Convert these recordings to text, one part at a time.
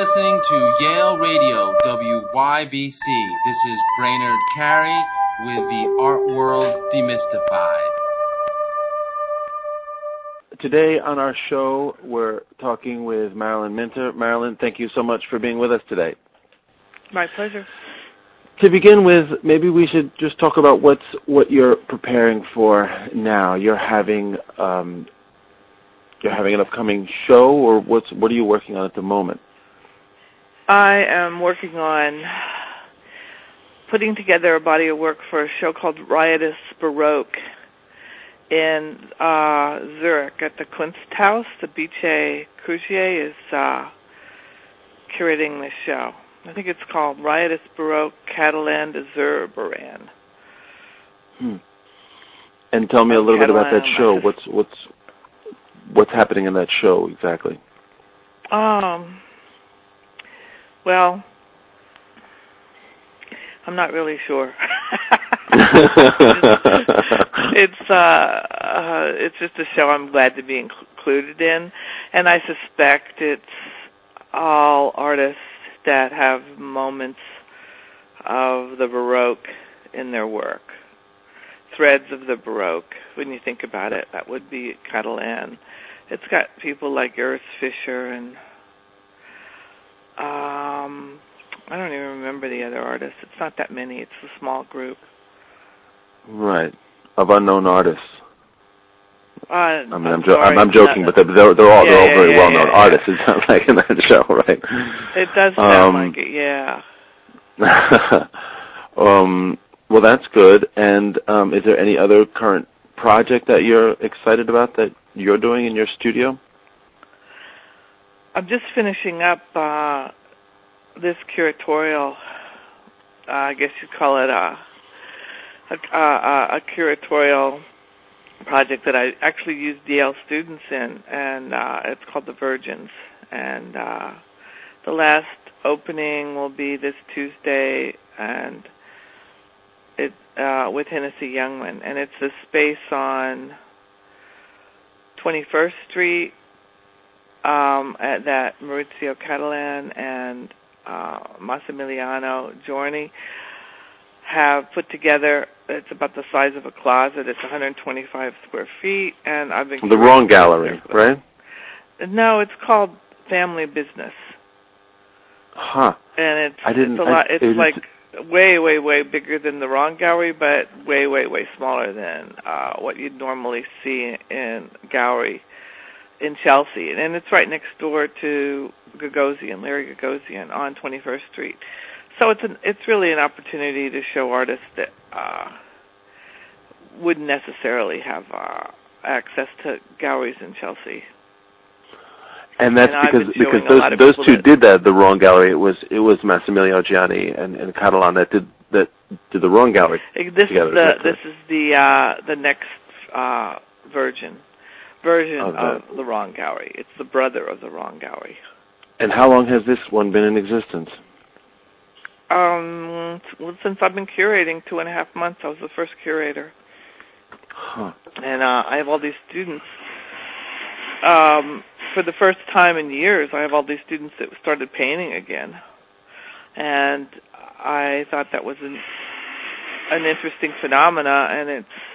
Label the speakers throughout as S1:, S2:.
S1: listening to Yale Radio, WYBC. This is Brainerd Carey with the Art World Demystified.
S2: Today on our show, we're talking with Marilyn Minter. Marilyn, thank you so much for being with us today.
S3: My pleasure.
S2: To begin with, maybe we should just talk about what you're preparing for now. You're having an upcoming show, or what are you working on at the moment?
S3: I am working on putting together a body of work for a show called Riotous Baroque in Zurich at the Kunsthaus. The Biche Crugier is curating this show. I think it's called Riotous Baroque Catalan de Zurbaran.
S2: And tell me a little bit about that show. What's happening in that show exactly?
S3: Well, I'm not really sure. It's just a show I'm glad to be included in, and I suspect it's all artists that have moments of the Baroque in their work, threads of the Baroque. When you think about it, that would be Catalan. It's got people like Urs Fischer and I don't even remember the other artists. It's not that many. It's a small group.
S2: Right, of unknown artists.
S3: I'm
S2: joking, but they're all very well-known artists. It sounds like in that show, right?
S3: It does sound like it, yeah.
S2: Well, that's good. And is there any other current project that you're excited about that you're doing in your studio?
S3: I'm just finishing up this curatorial. I guess you'd call it a curatorial project that I actually used Yale students in, and it's called The Virgins. And the last opening will be this Tuesday, and it with Hennessy Youngman, and it's a space on 21st Street that Maurizio Catalan and Massimiliano Giorni have put together. It's about the size of a closet. It's 125 square feet, and I've been...
S2: The Wrong Gallery, right?
S3: No, it's called Family Business.
S2: Huh.
S3: And it's like way, way, way bigger than the Wrong Gallery, but way, way, way smaller than what you'd normally see in gallery in Chelsea. And it's right next door to Gagosian, Larry Gagosian, on 21st Street. So it's really an opportunity to show artists that wouldn't necessarily have access to galleries in Chelsea.
S2: And that's because those two did that. The Wrong Gallery. It was Massimiliano Gianni and Catalan that did the Wrong Gallery.
S3: This is the next version of the Wrong Gallery. It's the brother of the Wrong Gallery. And
S2: how long has this one been in existence?
S3: Since I've been curating 2.5 months. I was the first curator.
S2: Huh.
S3: And I have all these students. For the first time in years, I have all these students that started painting again. And I thought that was an interesting phenomena, and it's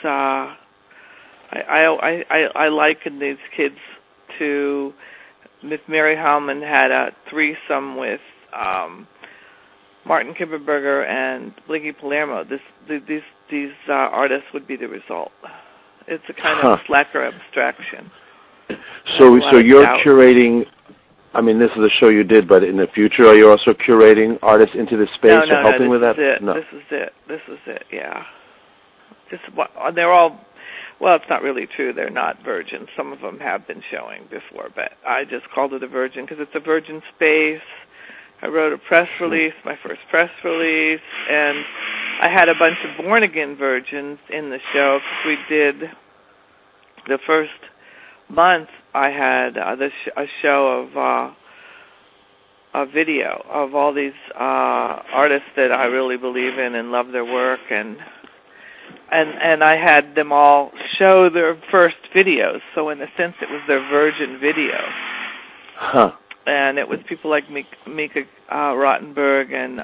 S3: I liken these kids to Miss Mary Hallman had a threesome with Martin Kippenberger and Blinky Palermo. These artists would be the result. It's a kind of slacker abstraction.
S2: So you're curating. I mean, this is a show you did, but in the future, are you also curating artists into this space or helping with that?
S3: No, this is it. Yeah. They're all. Well, it's not really true. They're not virgins. Some of them have been showing before, but I just called it a virgin because it's a virgin space. I wrote a press release, my first press release, and I had a bunch of born-again virgins in the show because we did the first month. I had a show of a video of all these artists that I really believe in and love their work, and I had them all show their first videos. So in a sense, it was their virgin video.
S2: Huh.
S3: and it was people like Mika Rottenberg and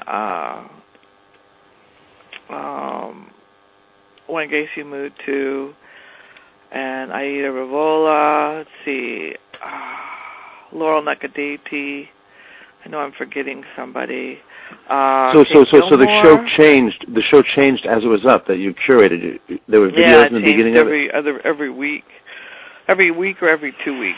S3: Wangechi Mutu and Aida Rivola. Let's see, Laurel Nakadati. I know I'm forgetting somebody.
S2: So the show changed. The show changed as it was up. That you curated. There were videos in the beginning of it.
S3: Every week or every 2 weeks.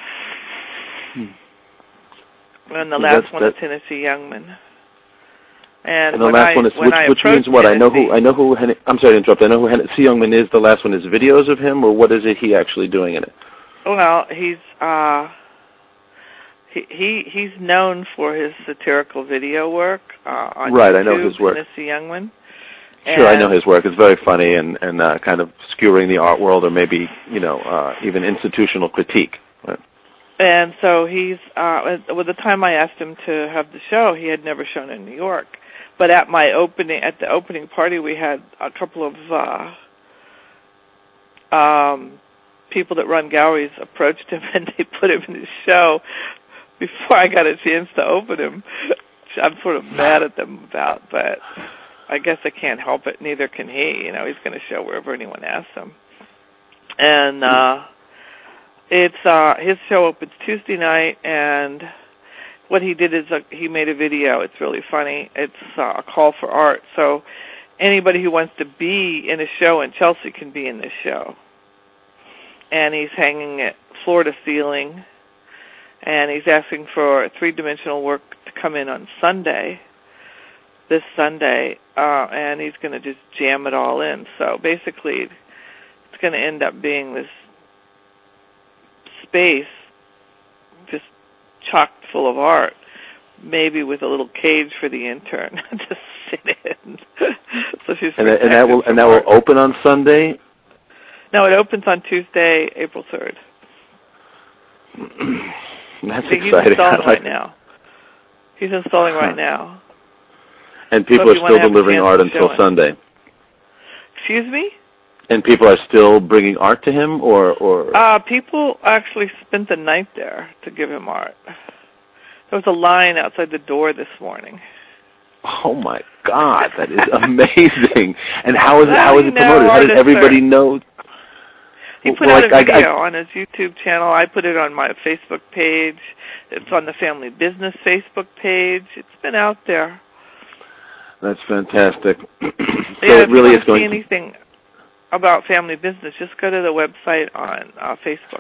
S3: And the last one is Tennessee Youngman. And
S2: the last one is which means what? I know who. I'm sorry to interrupt. I know who Tennessee Youngman is. The last one is videos of him, or what is it he actually doing in it?
S3: Well, he's known for his satirical video work on YouTube,
S2: I know his work.
S3: Tennessee Youngman.
S2: Sure, I know his work. It's very funny and kind of skewering the art world, or maybe even institutional critique. Right.
S3: And so he's with the time I asked him to have the show, he had never shown in New York. But at the opening party, we had a couple of people that run galleries approached him, and they put him in his show before I got a chance to open him. Which I'm sort of mad at them about, but I guess I can't help it. Neither can he. He's going to show wherever anyone asks him. And it's his show opens Tuesday night, and what he did is he made a video. It's really funny. It's a call for art. So anybody who wants to be in a show in Chelsea can be in this show. And he's hanging it floor to ceiling, and he's asking for three-dimensional work to come in on Sunday, this Sunday, and he's going to just jam it all in. So basically, it's going to end up being this space just chocked full of art, maybe with a little cage for the intern to sit in. So she's and that will
S2: open on Sunday?
S3: No, it opens on Tuesday, April 3rd.
S2: That's
S3: exciting.
S2: He's installing
S3: right now. He's installing right now.
S2: And people are still delivering art until Sunday.
S3: Excuse me?
S2: And people are still bringing art to him, or?
S3: People actually spent the night there to give him art. There was a line outside the door this morning.
S2: Oh my God, that is amazing! And how is it promoted? How does everybody know?
S3: He put out a video on his YouTube channel. I put it on my Facebook page. It's on the Family Business Facebook page. It's been out there.
S2: That's fantastic.
S3: So it really is going. If you want to see anything about Family Business, just go to the website on Facebook.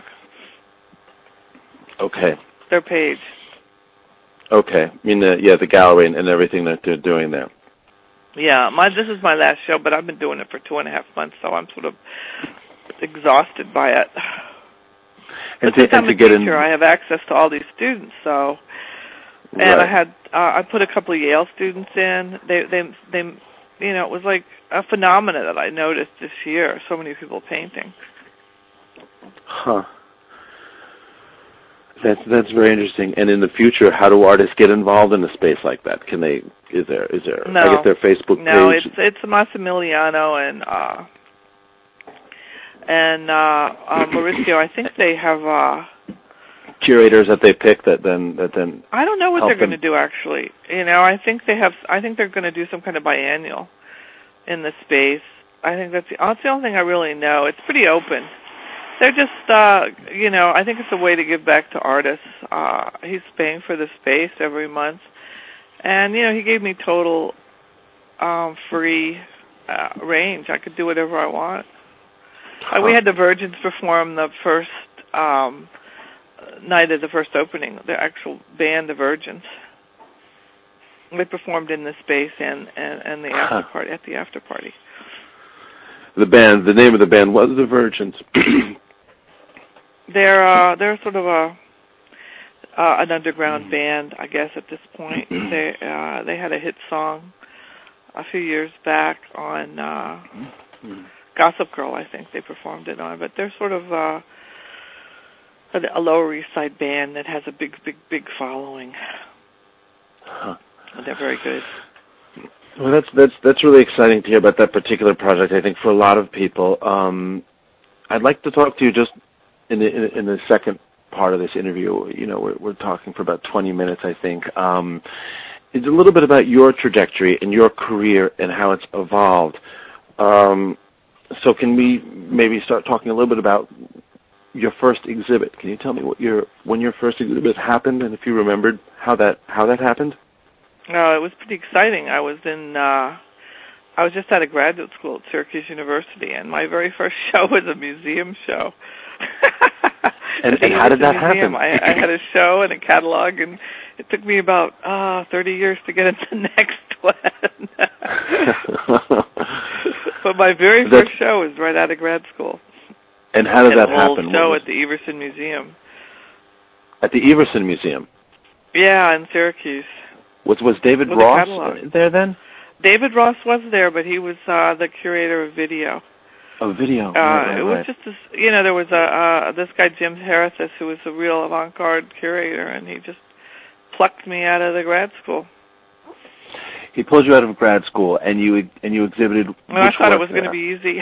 S2: Okay.
S3: Their page.
S2: Okay. I mean, the gallery and everything that they're doing there.
S3: Yeah, this is my last show, but I've been doing it for 2.5 months, so I'm sort of exhausted by it. But since I'm a teacher, I have access to all these students, so. And right. I put a couple of Yale students in. They it was like a phenomenon that I noticed this year. So many people painting.
S2: Huh. That's very interesting. And in the future, how do artists get involved in a space like that? Can they? Is there?
S3: No.
S2: I guess their Facebook page.
S3: No, it's Massimiliano and Maurizio. I think they have.
S2: Curators that they pick that then
S3: I don't know what they're going to do actually. I think they're going to do some kind of biennial in the space. I think that's the only thing I really know. It's pretty open. They're just I think it's a way to give back to artists. He's paying for the space every month. And he gave me total free range. I could do whatever I want. We had the Virgins perform the first night of the first opening, the actual band, the Virgins. They performed in the space and the after party at the after party.
S2: The name of the band was the Virgins.
S3: They're sort of an underground band, I guess. At this point, they had a hit song a few years back on Gossip Girl. I think they performed it on, but they're sort of a Lower East Side band that has a big following.
S2: Huh.
S3: They're very good.
S2: Well, that's really exciting to hear about that particular project. I think for a lot of people, I'd like to talk to you just in the second part of this interview. You know, we're talking for about 20 minutes, I think. It's a little bit about your trajectory and your career and how it's evolved. So can we maybe start talking a little bit about your first exhibit? Can you tell me when your first exhibit happened, and if you remembered how that happened?
S3: No, it was pretty exciting. I was just out of graduate school at Syracuse University, and my very first show was a museum show.
S2: and how did that happen?
S3: I had a show and a catalog, and it took me about 30 years to get into the next one. But my very first show was right out of grad school.
S2: And how did that happen?
S3: A show at the Everson Museum.
S2: At the Everson Museum?
S3: Yeah, in Syracuse.
S2: Was David Ross there then?
S3: David Ross was there, but he was the curator of video.
S2: Of video.
S3: It was just this, there was this guy Jim Harithis who was a real avant-garde curator, and he just plucked me out of the grad school.
S2: He pulled you out of grad school, and you exhibited.
S3: Well, I thought it was going to be easy.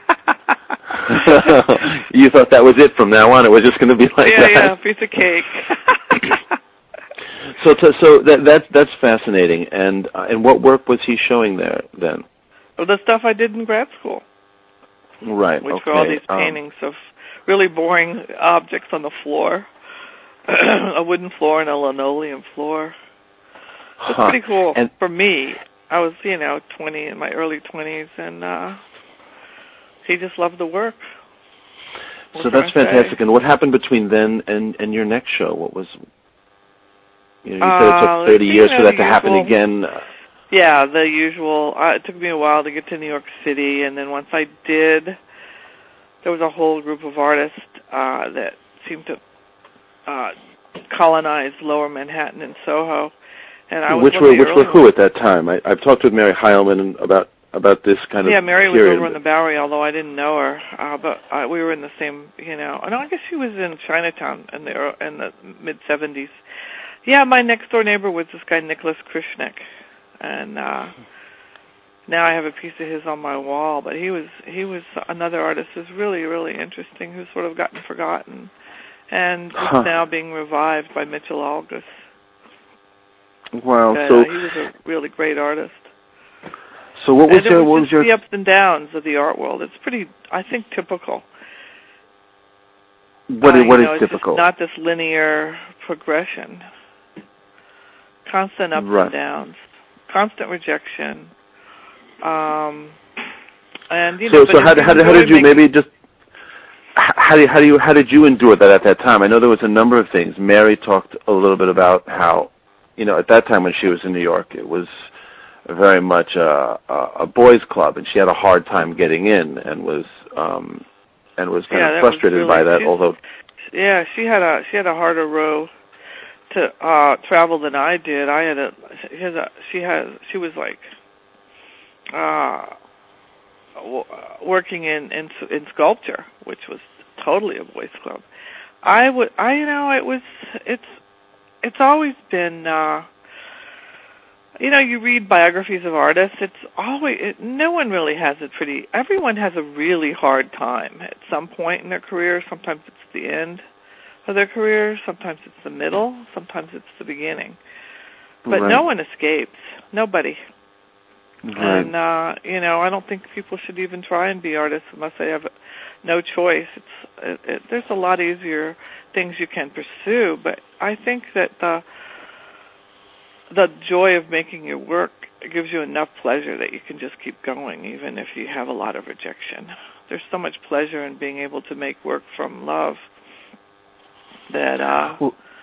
S2: You thought that was it from now on? It was just going to be like that?
S3: Yeah, piece of cake.
S2: So that's fascinating. And what work was he showing there then?
S3: Well, the stuff I did in grad school.
S2: Right.
S3: Which were all these paintings of really boring objects on the floor, a wooden floor and a linoleum floor. It's pretty cool. And for me, I was 20 in my early 20s, and he just loved the work.
S2: So that's fantastic. And what happened between then and your next show? What was? You said it took 30 years for that to happen again.
S3: Yeah, the usual. It took me a while to get to New York City, and then once I did, there was a whole group of artists that seemed to colonize Lower Manhattan and Soho. And I was
S2: which were who at that time? I've talked with Mary Heilman about this kind of.
S3: Yeah, Mary
S2: period.
S3: was over in the Bowery, although I didn't know her. But we were in the same, No, I guess she was in Chinatown in the mid '70s. Yeah, my next door neighbor was this guy Nicholas Krishnick, and now I have a piece of his on my wall. But he was another artist who's really, really interesting, who's sort of gotten forgotten, and is now being revived by Mitchell Algus.
S2: Wow!
S3: But, he was a really great artist.
S2: So what was your
S3: the ups and downs of the art world? It's pretty, I think, typical.
S2: What is typical?
S3: It's not this linear progression. Constant ups and downs, constant rejection, and
S2: So how did you maybe just how did you endure that at that time? I know there was a number of things. Mary talked a little bit about how at that time when she was in New York, it was very much a boys' club, and she had a hard time getting in, and was kind of frustrated by that. Although,
S3: yeah, she had a harder row to travel than I did. She was like working in sculpture, which was totally a boys' club. It's always been. You read biographies of artists. No one really has it pretty. Everyone has a really hard time at some point in their career. Sometimes it's the end of their career. Sometimes it's the middle. Sometimes it's the beginning. But no one escapes. Nobody.
S2: Right.
S3: And I don't think people should even try and be artists unless they have no choice. There's a lot easier things you can pursue, but I think that the joy of making your work gives you enough pleasure that you can just keep going, even if you have a lot of rejection. There's so much pleasure in being able to make work from love that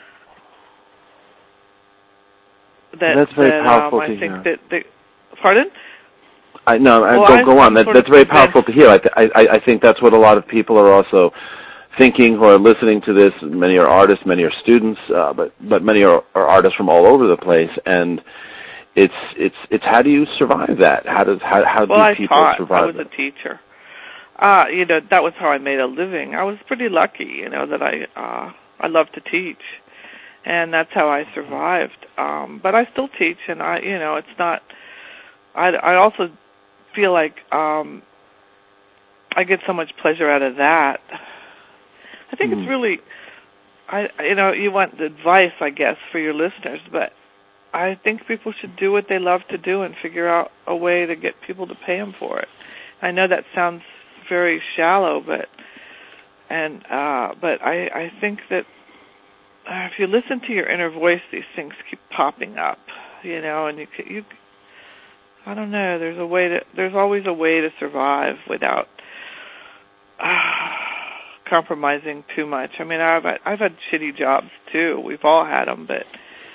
S2: that's very powerful to hear.
S3: I think that pardon?
S2: Go on. That's very powerful to hear. I think that's what a lot of people are also thinking who are listening to this. Many are artists, many are students, but many are artists from all over the place. And it's how do you survive that? How do people survive?
S3: I was a teacher. That was how I made a living. I was pretty lucky, that I love to teach, and that's how I survived. But I still teach, and it's not. I also feel like I get so much pleasure out of that. I think it's really you want advice, I guess, for your listeners, but I think people should do what they love to do and figure out a way to get people to pay them for it. I know that sounds very shallow, but I think that if you listen to your inner voice, these things keep popping up, and you I don't know. There's always a way to survive without compromising too much. I mean, I've had shitty jobs too. We've all had them, but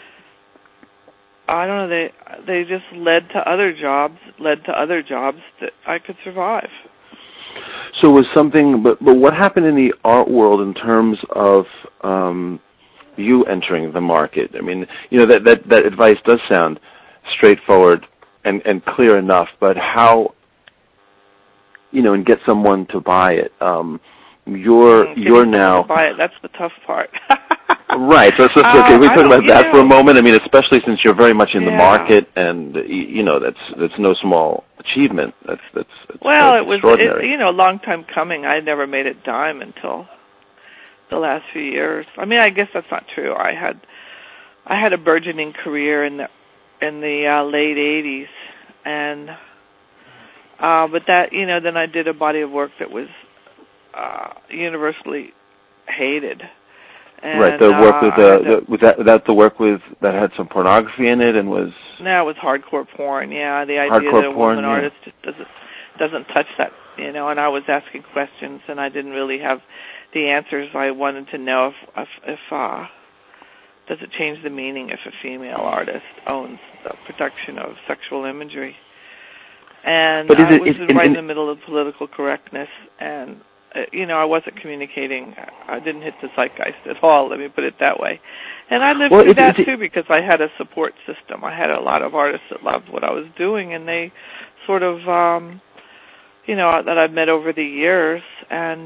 S3: I don't know. They just led to other jobs that I could survive.
S2: So was something, but what happened in the art world in terms of you entering the market? I mean, that advice does sound straightforward and clear enough, but how, and get someone to buy it. You're now
S3: to buy it. That's the tough part.
S2: Right. So okay, we talk about that for a moment. I mean, especially since you're very much in the market, and that's no small achievement. That's
S3: well, it was
S2: extraordinary.
S3: a long time coming. I never made a dime until the last few years. I mean, I guess that's not true. I had a burgeoning career in the late 80s, and but that then I did a body of work that was universally hated. And,
S2: right, the work with was that the work that had some pornography in it and was...
S3: No, it was hardcore porn, yeah. The idea that a woman artist just doesn't touch that, and I was asking questions and I didn't really have the answers. I wanted to know if does it change the meaning if a female artist owns the production of sexual imagery? And I was right in the middle of political correctness, and I wasn't communicating. I didn't hit the zeitgeist at all, let me put it that way. And I lived through that, too, because I had a support system. I had a lot of artists that loved what I was doing, and they sort of, that I've met over the years, and,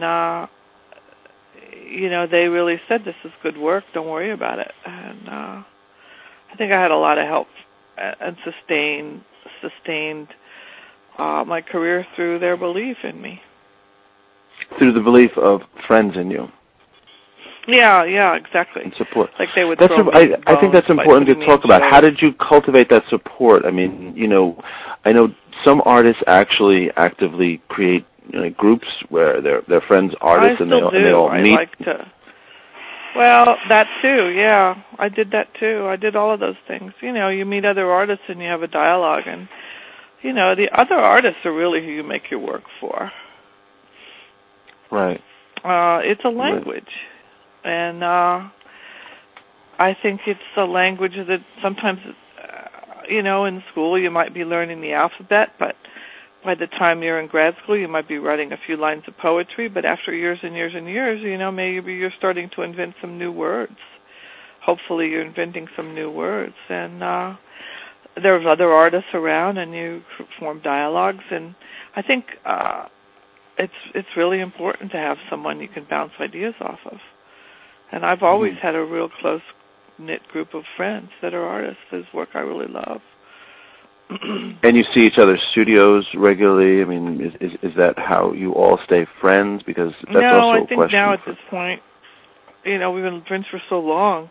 S3: they really said, this is good work, don't worry about it. And I think I had a lot of help and sustained my career through their belief in me.
S2: Through the belief of friends in you.
S3: Yeah, exactly.
S2: And support.
S3: Like they would.
S2: I think that's important to talk about. How did you cultivate that support? I mean, I know some artists actually actively create groups where they're friends artists and they all meet.
S3: I like to. Well, that too. Yeah, I did that too. I did all of those things. You meet other artists and you have a dialogue, and the other artists are really who you make your work for.
S2: Right.
S3: It's a language, and I think it's a language that sometimes, in school you might be learning the alphabet, but by the time you're in grad school you might be writing a few lines of poetry, but after years and years and years, maybe you're starting to invent some new words. Hopefully you're inventing some new words, and there's other artists around, and you form dialogues, and I think it's really important to have someone you can bounce ideas off of. And I've always had a real close-knit group of friends that are artists whose work I really love.
S2: And you see each other's studios regularly? I mean, is that how you all stay friends? Because that's also a question. No, I think
S3: now at this point, we've been friends for so long.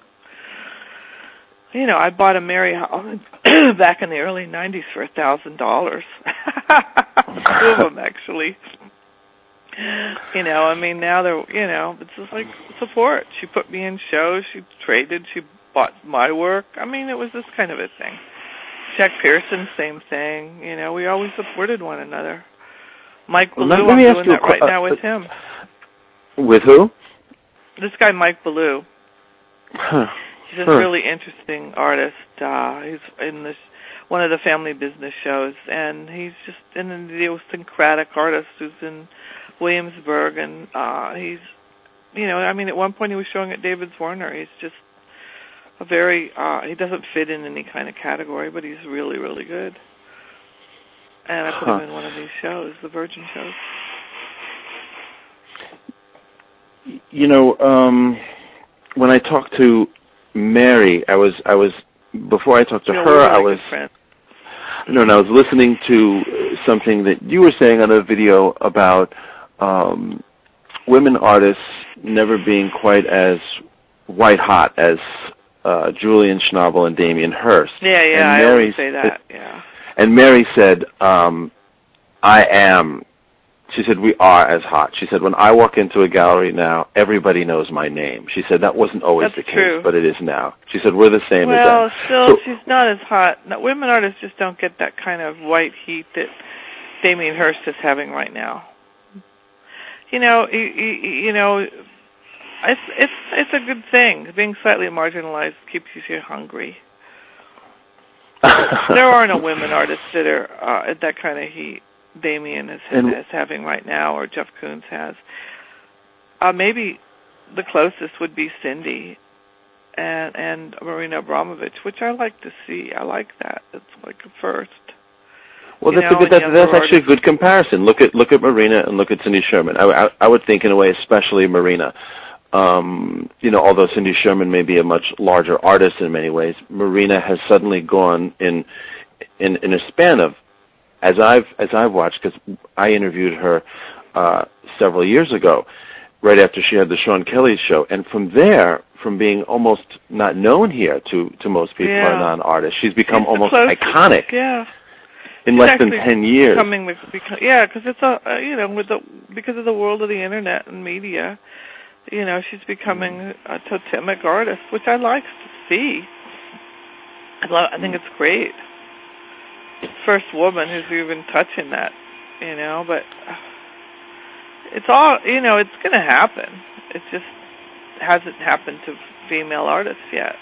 S3: I bought a Mary Holland back in the early 90s for $1,000. Two of them, actually. Now they're, it's just like support. She put me in shows, she traded, she bought my work. I mean, it was this kind of a thing. Jack Pearson, same thing. We always supported one another. Mike Ballou, I'm doing that right now with him.
S2: With who?
S3: This guy, Mike Ballou. He's a really interesting artist. He's in one of the family business shows, and he's just an idiosyncratic artist who's in Williamsburg, and he's, at one point he was showing at David's Warner. He's just a very, he doesn't fit in any kind of category, but he's really, really good. And I put him in one of these shows, the Virgin shows.
S2: When I talked to Mary, I was before I talked to her,
S3: really
S2: I was listening to something that you were saying on a video about women artists never being quite as white hot as Julian Schnabel and Damien Hirst.
S3: Yeah,
S2: and
S3: I
S2: Mary,
S3: always say that, yeah.
S2: And Mary said, I am. She said, we are as hot. She said, when I walk into a gallery now, everybody knows my name. She said, that wasn't always
S3: That's
S2: the case,
S3: true.
S2: but it is now. She said, we're the same as them.
S3: Well, still, she's not as hot. No, women artists just don't get that kind of white heat that Damien Hirst is having right now. You know, it's a good thing. Being slightly marginalized keeps you hungry. There are no women artists that are at that kind of heat Damien is having right now, or Jeff Koons has. Maybe the closest would be Cindy and Marina Abramović, which I like to see. I like that. It's like a first.
S2: Well, that's actually a good comparison. Look at Marina and look at Cindy Sherman. I would think in a way, especially Marina. Although Cindy Sherman may be a much larger artist in many ways, Marina has suddenly gone in a span of, as I've watched, because I interviewed her several years ago, right after she had the Sean Kelly show, and from there, from being almost not known here to most people who are non-artists, she's become almost iconic.
S3: Yeah.
S2: In less than 10 years.
S3: Because it's because of the world of the internet and media, she's becoming a totemic artist, which I like to see. I think it's great. First woman who's even touching that, but it's all, it's going to happen. It just hasn't happened to female artists yet.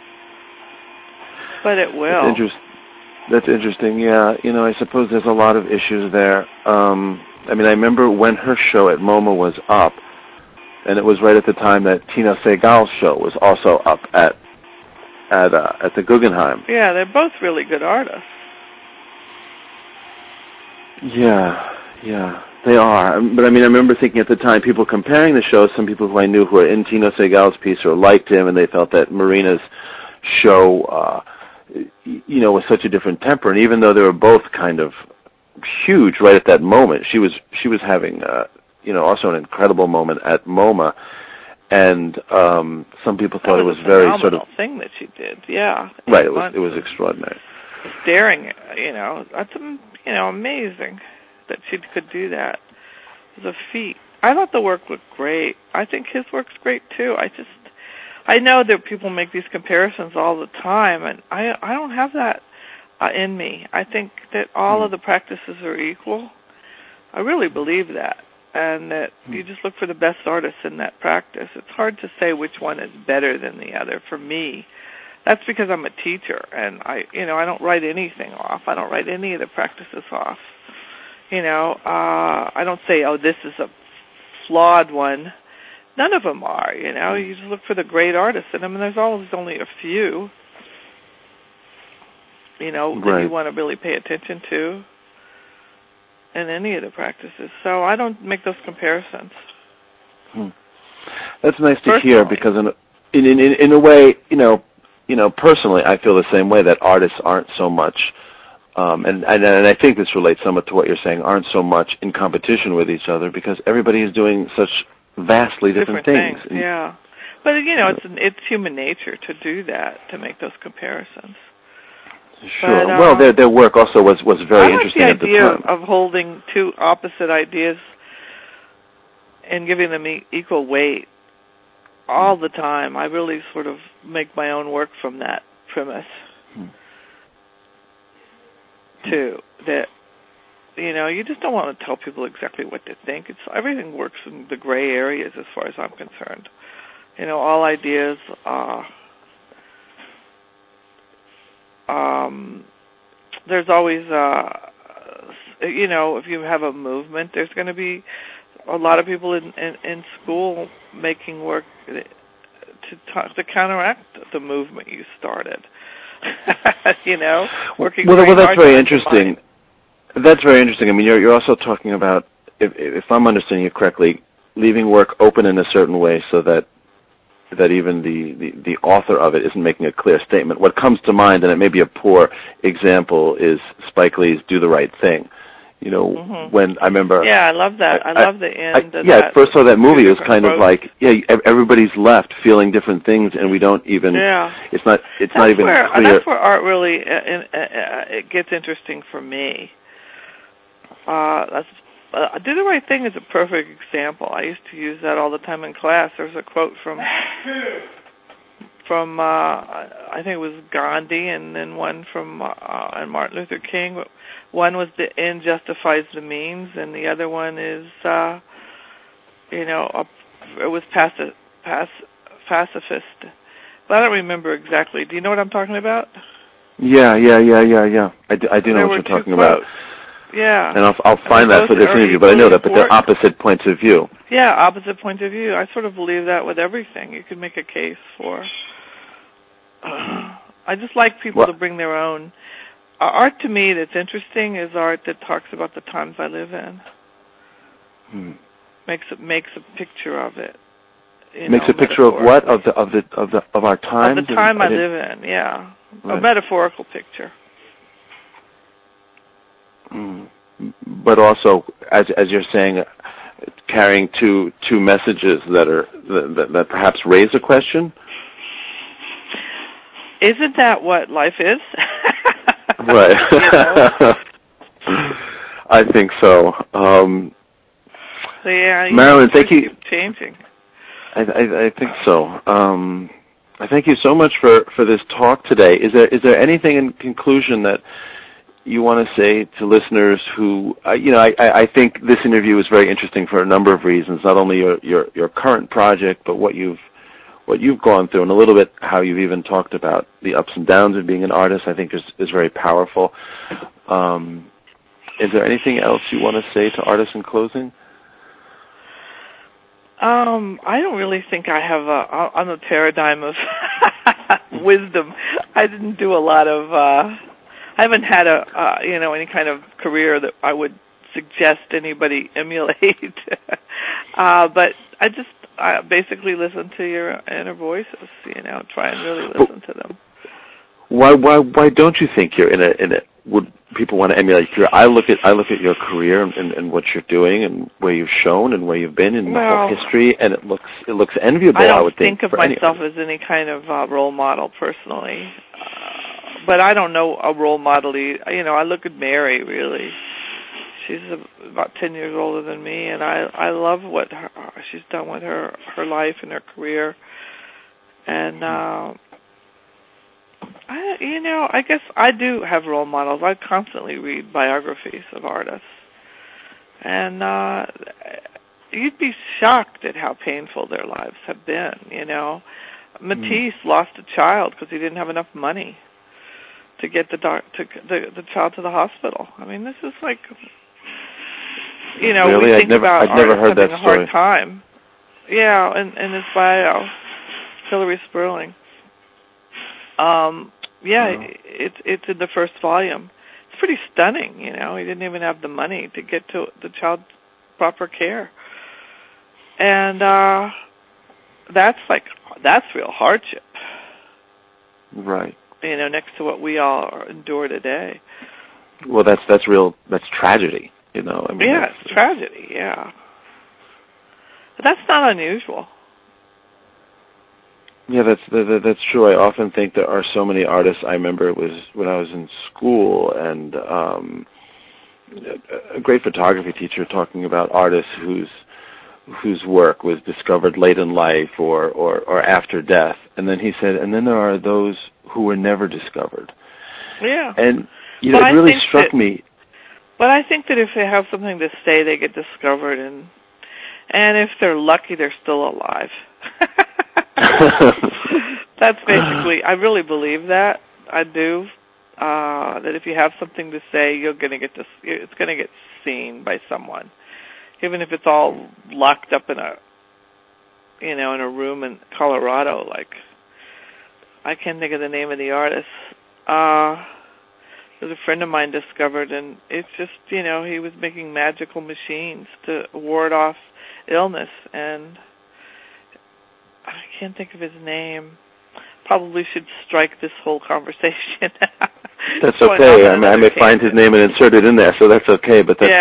S3: But it will.
S2: That's interesting, yeah. I suppose there's a lot of issues there. I remember when her show at MoMA was up, and it was right at the time that Tina Segal's show was also up at the Guggenheim.
S3: Yeah, they're both really good artists.
S2: Yeah, they are. But I remember thinking at the time, people comparing the shows, some people who I knew who were in Tina Segal's piece or liked him, and they felt that Marina's show, was such a different temper. And even though they were both kind of huge right at that moment, she was having, also an incredible moment at MoMA. And some people thought it was very sort of
S3: thing that she did. Yeah,
S2: right. It was extraordinary.
S3: Staring, that's amazing that she could do that. It was a feat. I thought the work looked great. I think his work's great too. I know that people make these comparisons all the time, and I don't have that in me. I think that all of the practices are equal. I really believe that. And that you just look for the best artists in that practice. It's hard to say which one is better than the other for me. That's because I'm a teacher, and I don't write anything off. I don't write any of the practices off. I don't say, oh, this is a flawed one. None of them are, You just look for the great artists in them, and there's always only a few, that you want to really pay attention to in any of the practices. So I don't make those comparisons.
S2: That's nice to hear, because in a way, personally, I feel the same way, that artists aren't so much, and I think this relates somewhat to what you're saying, aren't so much in competition with each other, because everybody is doing such vastly different things.
S3: Yeah. But, it's human nature to do that, to make those comparisons.
S2: Sure. But, their work also was very interesting at the time.
S3: I like the idea of holding two opposite ideas and giving them equal weight all the time. I really sort of make my own work from that premise, too. That, you just don't want to tell people exactly what to think. Everything works in the gray areas as far as I'm concerned. All ideas there's always, if you have a movement, there's going to be a lot of people in school making work to counteract the movement you started. Working.
S2: Well, that's very interesting. That's very interesting. You're also talking about, if I'm understanding you correctly, leaving work open in a certain way so that even the author of it isn't making a clear statement. What comes to mind, and it may be a poor example, is Spike Lee's Do the Right Thing. You know, when I remember.
S3: Yeah, I love that. I love the end of
S2: yeah,
S3: that.
S2: at first saw that movie, it was kind of
S3: quotes.
S2: like, everybody's left feeling different things, and we don't even.
S3: Yeah.
S2: It's not even clear.
S3: That's where art really it gets interesting for me. Do the Right Thing is a perfect example. I used to use that all the time in class. There's a quote from I think it was Gandhi, and then one from and Martin Luther King. One was the end justifies the means, and the other one is it was pacifist. But I don't remember exactly. Do you know what I'm talking about?
S2: Yeah. I do know what you're talking about.
S3: Yeah.
S2: And I'll find that for this interview, but I know that, but they're opposite points of view.
S3: Yeah, opposite points of view. I sort of believe that with everything. You could make a case for. I just like people to bring their own. Art to me that's interesting is art that talks about the times I live in. Makes a picture of it.
S2: Makes a picture of what? Of our times?
S3: Of the time I live in, yeah. Right. A metaphorical picture.
S2: But also, as you're saying, carrying two messages that perhaps raise a question.
S3: Isn't that what life is?
S2: Right. I think so.
S3: Yeah,
S2: Marilyn, thank you.
S3: Keep changing.
S2: I think so. I thank you so much for this talk today. Is there anything in conclusion that you want to say to listeners who, I think this interview is very interesting for a number of reasons, not only your current project, but what you've gone through, and a little bit how you've even talked about the ups and downs of being an artist, I think is very powerful. Is there anything else you want to say to artists in closing?
S3: I don't really think I have on the paradigm of wisdom. I didn't do a lot of, I haven't had any kind of career that I would suggest anybody emulate. But I basically listen to your inner voices, try and really listen to them.
S2: Why don't you think you're in it? Would people want to emulate your? I look at your career and what you're doing and where you've shown and where you've been in the whole history, and it looks enviable. I would think
S3: of myself as any kind of role model personally, but I don't know a role model. I look at Mary. Really, she's about 10 years older than me, and I love what she's done with her life and her career, and. I guess I do have role models. I constantly read biographies of artists. And you'd be shocked at how painful their lives have been, Matisse lost a child because he didn't have enough money to get the child to the hospital. I mean, this is like,
S2: really?
S3: we think about
S2: I've never heard
S3: having
S2: that
S3: a hard time. Yeah, and his bio, Hilary Sperling. It's in the first volume. It's pretty stunning, He didn't even have the money to get to the child's proper care. And that's real hardship.
S2: Right.
S3: Next to what we all endure today.
S2: Well, that's tragedy, I mean,
S3: it's tragedy, yeah. But that's not unusual. Yeah,
S2: that's true. I often think there are so many artists. I remember it was when I was in school, and a great photography teacher talking about artists whose work was discovered late in life or after death, and then he said, and then there are those who were never discovered.
S3: Yeah,
S2: and it really struck me.
S3: But I think that if they have something to say, they get discovered, and if they're lucky, they're still alive. That's basically, I really believe that. I do. That if you have something to say, it's going to get seen by someone, even if it's all locked up in a room in Colorado. Like, I can't think of the name of the artist. There's a friend of mine discovered, and it's just he was making magical machines to ward off illness, and I can't think of his name. Probably should strike this whole conversation.
S2: That's okay. I may find his name and insert it in there, so that's okay. But that's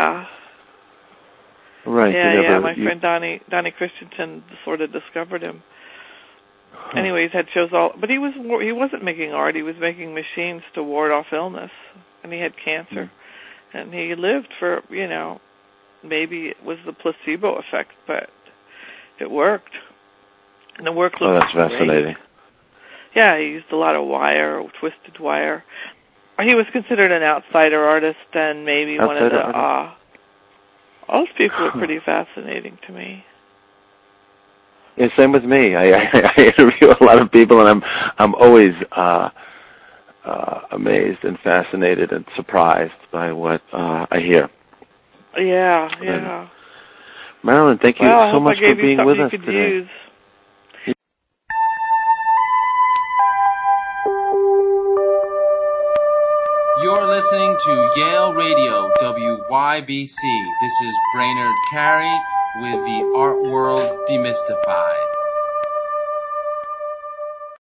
S2: right.
S3: Yeah. My friend Donnie Christensen sort of discovered him.
S2: Huh.
S3: Anyways, had shows but he wasn't making art. He was making machines to ward off illness, and he had cancer, and he lived for maybe it was the placebo effect, but it worked, and the work looked
S2: that's fascinating.
S3: great. Yeah, he used a lot of wire, twisted wire. He was considered an outsider artist, and maybe one of the. All those people were pretty fascinating to me.
S2: Yeah, same with me. I interview a lot of people, and I'm always amazed and fascinated and surprised by what I hear.
S3: Yeah.
S2: Marilyn, thank you so much for being with us today.
S3: Use.
S1: You're listening to Yale Radio, WYBC. This is Brainerd Carey with the Art World Demystified.